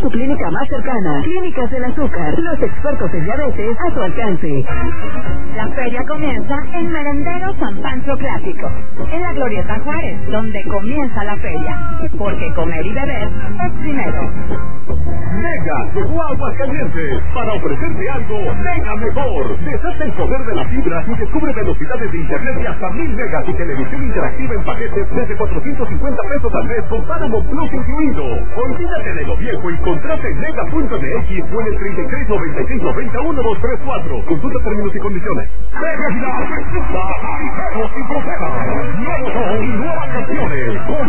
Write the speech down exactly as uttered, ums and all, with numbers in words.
tu clínica más cercana. Clínicas del Azúcar, los expertos en diabetes a tu alcance. La feria comienza en Merendero San Pancho Clásico, en la Glorieta Juárez, donde comienza la feria, porque comer y beber es primero. Mega llegó a Aguascalientes para ofrecerte algo mega mejor. Desata el poder de la fibra y descubre velocidades de internet de hasta mil megas y televisión interactiva en paquetes desde cuatrocientos cincuenta pesos al mes con Paramount Plus incluido. Olvídate de lo viejo y contrata en mega punto m x o en el treinta y tres noventa y seis noventa uno dos tres cuatro. Consulta términos y condiciones. Mega Gira presenta Aviceros y Procedas. Nuevo show y nuevas canciones.